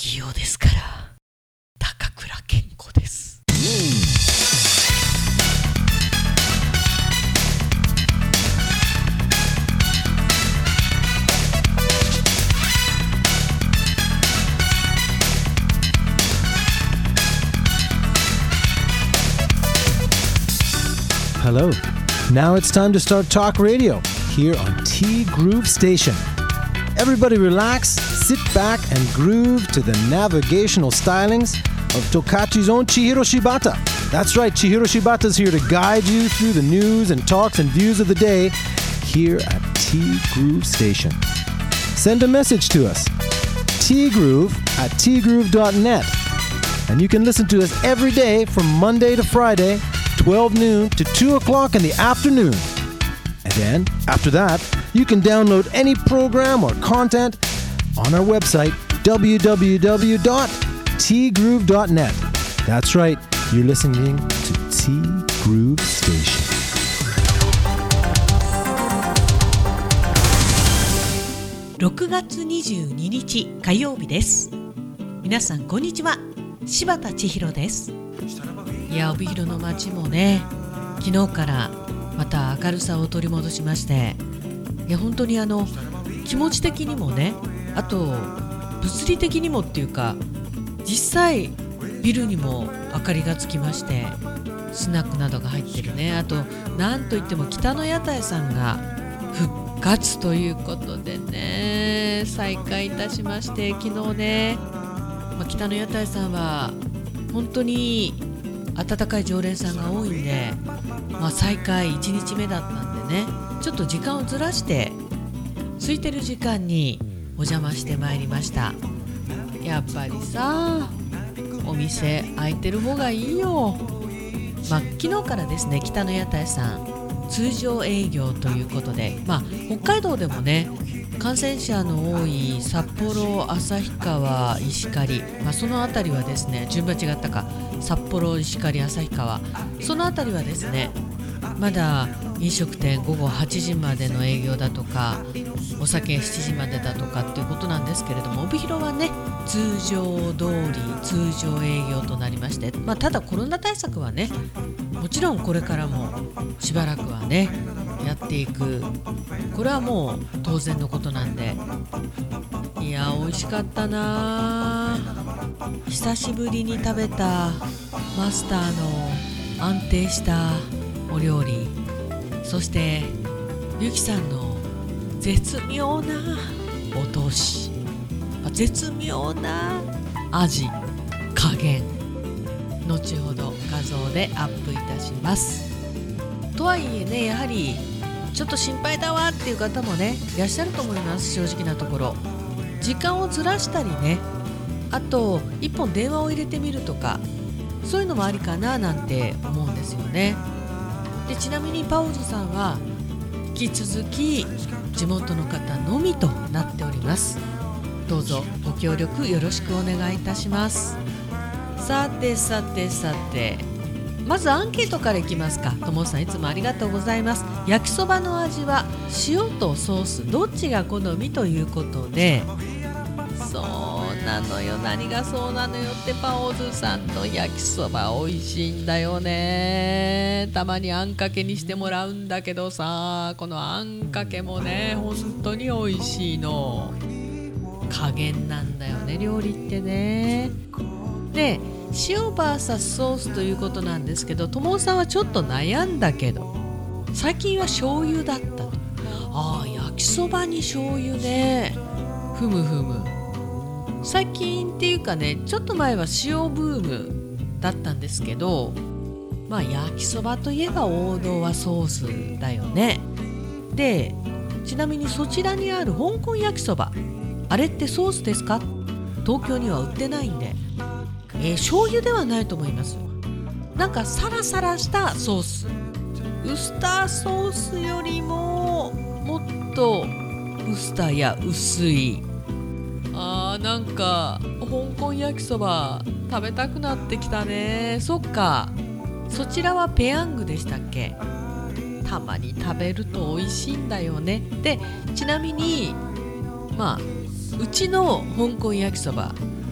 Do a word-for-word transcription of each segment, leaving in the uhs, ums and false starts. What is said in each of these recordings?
器用ですから。高倉健子です。 Hello. Now it's time to start talk radio here on T Groove Station. Everybody relax, sit back and groove to the navigational stylings of Tokachi's own Chihiro Shibata. That's right, Chihiro Shibata's here to guide you through the news and talks and views of the day here at T Groove Station. Send a message to us, tgroove at tgroove dot net. And you can listen to us every day from Monday to Friday, twelve noon to two o'clock in the afternoon. And then, after that, you can download any program or content on our website, w w w dot t groove dot net. That's right, you're listening to T Groove Station. ろくがつにじゅうににち火曜日です。皆さんこんにちは。柴田千尋です。いや、帯広の街もね、昨日からまた明るさを取り戻しまして、いや本当にあの気持ち的にもね、あと物理的にもっていうか、実際ビルにも明かりがつきまして、スナックなどが入ってるね。あとなんといっても北の屋台さんが復活ということでね、再開いたしまして、昨日ね、まあ、北の屋台さんは本当に温かい常連さんが多いんで、まあ、再開いちにちめだったんでね、ちょっと時間をずらして空いてる時間にお邪魔してまいりました。やっぱりさ、お店開いてる方がいいよ。まあ、昨日からですね、北の屋台さん通常営業ということで、まあ、北海道でもね、感染者の多い札幌、旭川、石狩、まあ、そのあたりはですね、順番違ったか、札幌、石狩、旭川、そのあたりはですね、まだ飲食店午後はちじまでの営業だとか、お酒しちじまでだとかっていうことなんですけれども、帯広はね、通常通り通常営業となりまして、まあ、ただコロナ対策はね、もちろんこれからもしばらくはねやっていく、これはもう当然のことなんで、いや美味しかったな。久しぶりに食べたマスターの安定したお料理、そしてゆきさんの絶妙なお通し、絶妙な味加減、後ほど画像でアップいたします。とはいえね、やはりちょっと心配だわっていう方もねいらっしゃると思います。正直なところ時間をずらしたりね、あと一本電話を入れてみるとか、そういうのもありかななんて思うんですよね。でちなみにパオズさんは引き続き地元の方のみとなっております。どうぞご協力よろしくお願いいたします。さてさてさて、まずアンケートからいきますか。ともさんいつもありがとうございます。焼きそばの味は塩とソースどっちが好みということで、そうなのよ、何がそうなのよって、パオズさんの焼きそば美味しいんだよね。たまにあんかけにしてもらうんだけどさ、このあんかけもね本当に美味しいの。加減なんだよね、料理ってね。で塩 ブイエス ソースということなんですけど、ともさんはちょっと悩んだけど最近は醤油だったと。ああ、焼きそばに醤油ね、ふむふむ。最近っていうかね、ちょっと前は塩ブームだったんですけど、まあ焼きそばといえば王道はソースだよね。でちなみにそちらにある香港焼きそば、あれってソースですか？東京には売ってないんで、えー、醤油ではないと思います。なんかサラサラしたソース、ウスターソースよりももっとウスターや薄い、あーなんか香港焼きそば食べたくなってきたね。そっか、そちらはペヤングでしたっけ？たまに食べると美味しいんだよね。でちなみにまあうちの香港焼きそば、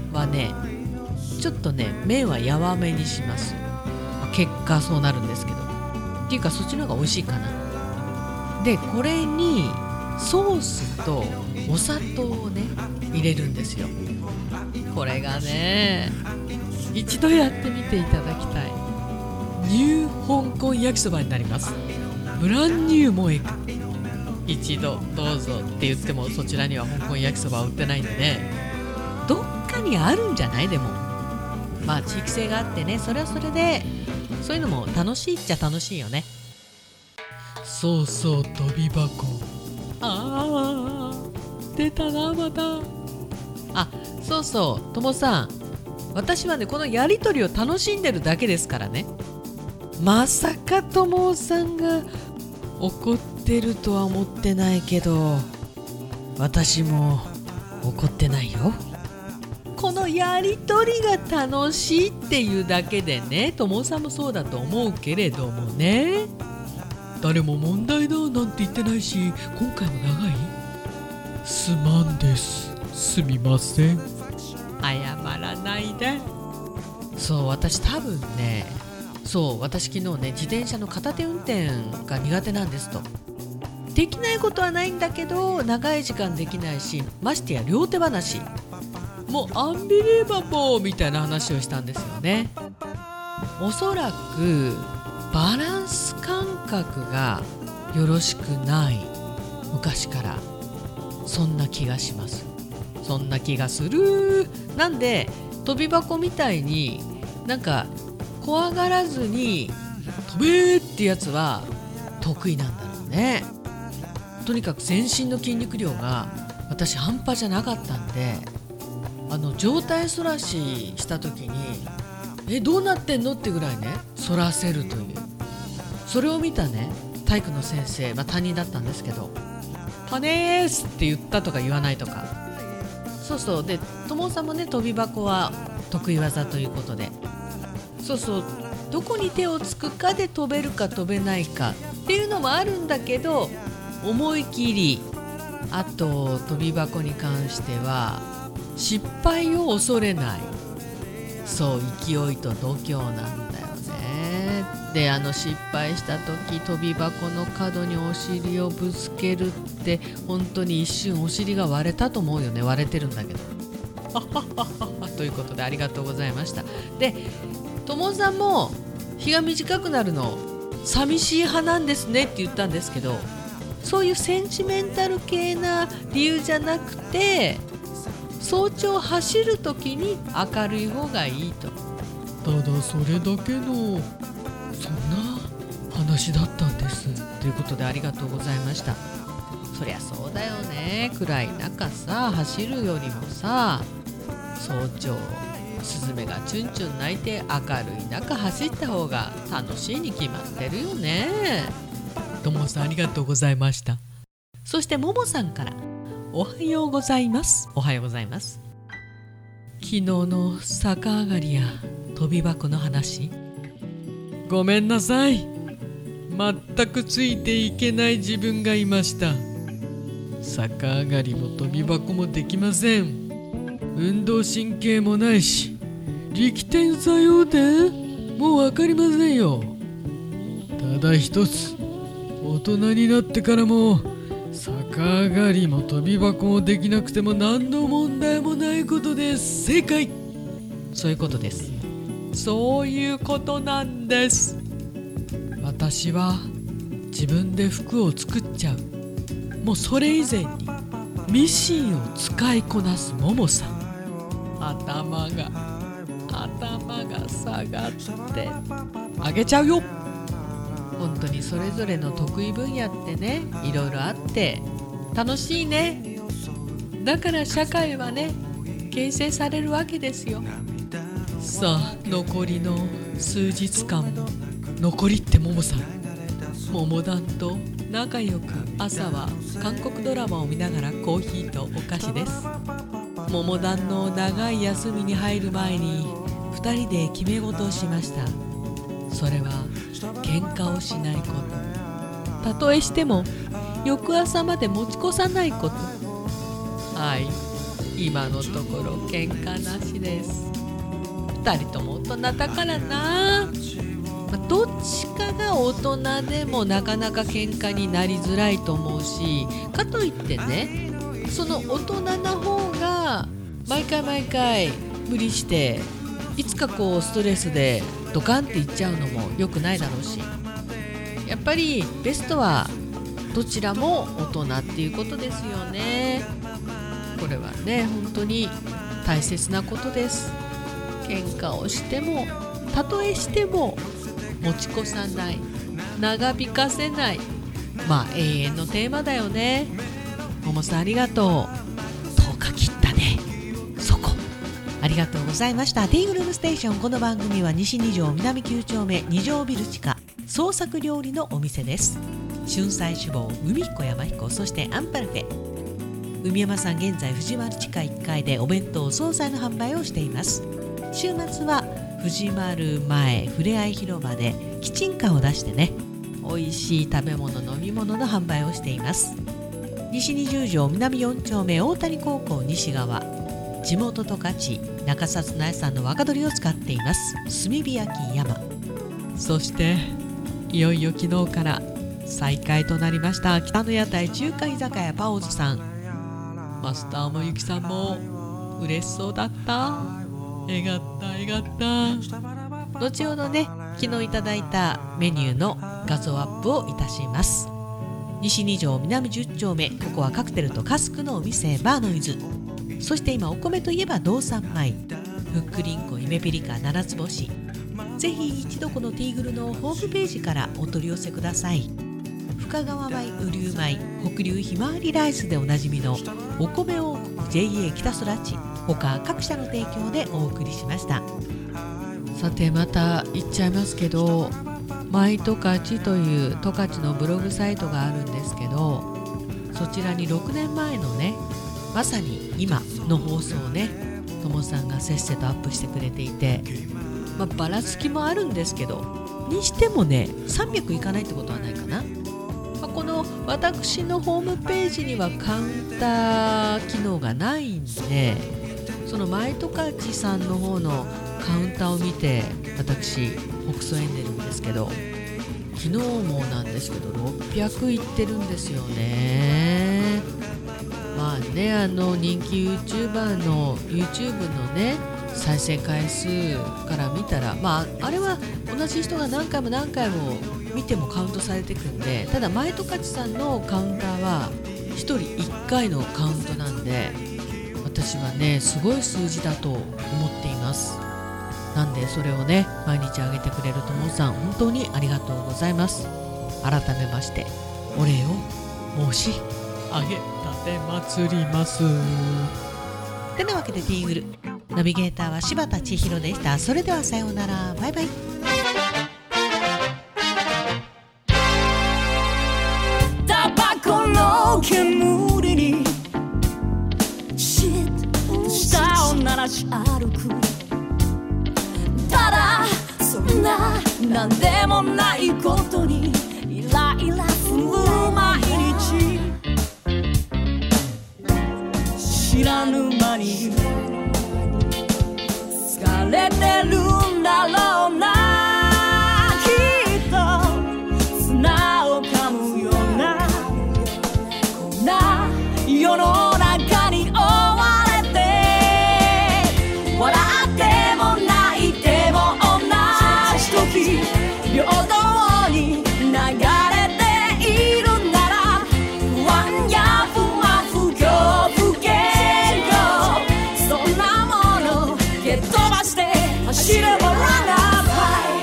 はねちょっとね麺はやわめにします。結果そうなるんですけど、っていうかそっちの方が美味しいかな。でこれにソースとお砂糖をね入れるんですよ。これがね一度やってみていただきたいニュー香港焼きそばになります。ブランニューモエカ、一度どうぞって言ってもそちらには香港焼きそばは売ってないんでね、どっかにあるんじゃない。でもまあ地域性があってね、それはそれでそういうのも楽しいっちゃ楽しいよね。そうそう飛び箱、あー出たなまた。あ、そうそうともさん、私はねこのやりとりを楽しんでるだけですからね。まさかともさんが怒ってるとは思ってないけど、私も怒ってないよ。このやりとりが楽しいっていうだけでね、ともさんもそうだと思うけれどもね、誰も問題だなんて言ってないし、今回も長い。すまんです、すみません。謝らないで。そう私多分ね、そう私昨日ね自転車の片手運転が苦手なんですと。できないことはないんだけど長い時間できないし、ましてや両手話、もうアンビリーバボーみたいな話をしたんですよね。おそらくバランス感覚がよろしくない、昔からそんな気がします。そんな気がする。なんで飛び箱みたいになんか怖がらずに飛べーってやつは得意なんだろうね。とにかく全身の筋肉量が私半端じゃなかったんで、あの上体反らしした時にえどうなってんのってぐらいね反らせるという、それを見たね体育の先生、まあ、担任だったんですけど、パネースって言ったとか言わないとか、そうそうでともさんもね飛び箱は得意技ということで、そうそうどこに手をつくかで飛べるか飛べないかっていうのもあるんだけど、思い切り、あと飛び箱に関しては失敗を恐れない、そう勢いと度胸なんだよね。であの失敗した時飛び箱の角にお尻をぶつけるって本当に一瞬お尻が割れたと思うよね。割れてるんだけどということでありがとうございました。でともさんも日が短くなるの寂しい派なんですねって言ったんですけど、そういうセンチメンタル系な理由じゃなくて、早朝走るときに明るい方がいいと。ただそれだけのそんな話だったんですということでありがとうございました。そりゃそうだよね、暗い中さ走るよりもさ、早朝スズメがチュンチュン鳴いて明るい中走った方が楽しいに決まってるよね。ともさんありがとうございました。そしてももさんからおはようございます。おはようございます。昨日の逆上がりや飛び箱の話、ごめんなさい。全くついていけない自分がいました。逆上がりも飛び箱もできません。運動神経もないし、力点作用点もう分かりませんよ。ただ一つ、大人になってからも逆上がりも飛び箱もできなくても何の問題もないことです。正解。そういうことです。そういうことなんです。私は自分で服を作っちゃう、もうそれ以前にミシンを使いこなすももさん、頭が頭が下がってあげちゃうよ。本当にそれぞれの得意分野ってねいろいろあって楽しいね。だから社会はね形成されるわけですよ。さあ残りの数日間も、残りってももさん、ももだんと仲良く朝は韓国ドラマを見ながらコーヒーとお菓子です。ももだんの長い休みに入る前にふたりで決め事をしました。それは喧嘩をしないこと、たとえしても翌朝まで持ち越さないこと。はい、 今のところ喧嘩なしです。二人とも大人だからな、まあ、どっちかが大人でもなかなか喧嘩になりづらいと思うし、かといってね、その大人な方が毎回毎回無理していつかこうストレスでドカンっていっちゃうのも良くないだろうし、やっぱりベストはどちらも大人っていうことですよね。これはね本当に大切なことです。喧嘩をしてもたとえしても持ち越さない、長引かせない、まあ永遠のテーマだよね。ももさんありがとう。とおか切ったね。そこありがとうございました。ティーグルームステーション。この番組は西に条南きゅう丁目に条ビル地下創作料理のお店です。春菜志望、海彦山彦、そしてアンパルフェ。海山さん現在藤丸地下いっかいでお弁当惣菜の販売をしています。週末は藤丸前ふれあい広場でキッチンカーを出してね、美味しい食べ物飲み物の販売をしています。西にじゅう条南よん丁目大谷高校西側、地元十勝中札内さんの若鶏を使っています。炭火焼き山。そしていよいよ昨日から再開となりました北の屋台中華居酒屋パオズさん。マスターもゆきさんも嬉しそうだった。えがったえがった。後ほどね、昨日いただいたメニューの画像アップをいたします。西に条南じゅう丁目、ここはカクテルとカスクのお店バーノイズ。そして今お米といえば道産米、ふっくりんこゆめぴりか七つ星。ぜひ一度このティーグルのホームページからお取り寄せください。深川米、雨竜米、北流ひまわりライスでおなじみのお米王国 ジェイエー 北空地、他各社の提供でお送りしました。さてまた言っちゃいますけど、米十勝という十勝のブログサイトがあるんですけど、そちらにろくねんまえのね、まさに今の放送をね、ともさんがせっせとアップしてくれていて、まあ、ばらつきもあるんですけど、にしてもねさんびゃくいかないってことはないかな。まあ、この私のホームページにはカウンター機能がないんで、その米十勝さんの方のカウンターを見て私北総エンデルんですけど、昨日もなんですけどろっぴゃくいってるんですよね。まあね、あの人気 YouTuber の YouTube のね再生回数から見たら、まああれは同じ人が何回も何回も見てもカウントされていくんで、ただ米十勝さんのカウンターはひとりいっかいのカウントなんで、私はねすごい数字だと思っています。なんでそれをね毎日あげてくれるともさん、本当にありがとうございます。改めましてお礼を申し上げ立てまつります。てなわけでティーグルナビゲーターは柴田千尋でした。それではさようなら、バイバイ。 タバコの煙にシッと舌を鳴らし歩く、ただそんななんでもないことにイライラする毎日、知らぬ間に疲れてるんだろうな。きっと砂を噛むようなこんな世の中に追われて、笑っても泣いても同じ時平等に流れているなら、不安や不満不況不健康、そんなもの蹴っ飛ばして走ればランナーハイ。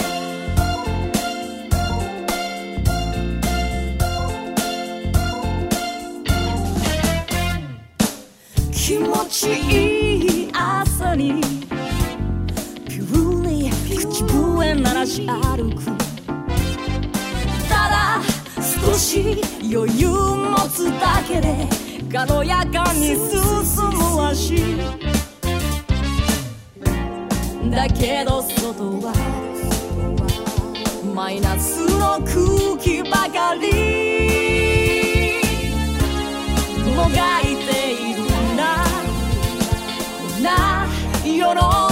気持ちいい朝にピューに口笛鳴らし歩く、ただ少し余裕持つだけで軽やかに進む足だけど、外はマイナスの空気ばかりもがいているんだ。 世の